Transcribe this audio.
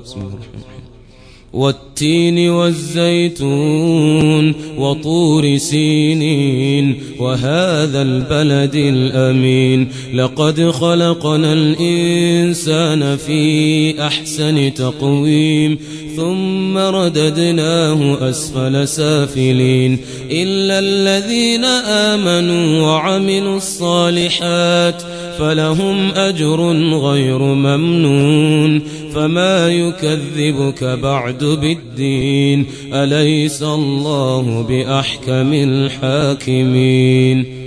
بسم الله الرحمن الرحيم. والتين والزيتون وطور سينين وهذا البلد الأمين لقد خلقنا الإنسان في أحسن تقويم ثم رددناه أسفل سافلين إلا الذين آمنوا وعملوا الصالحات فلهم أجر غير ممنون فما يكذبك بعد بالدين أليس الله بأحكم الحاكمين.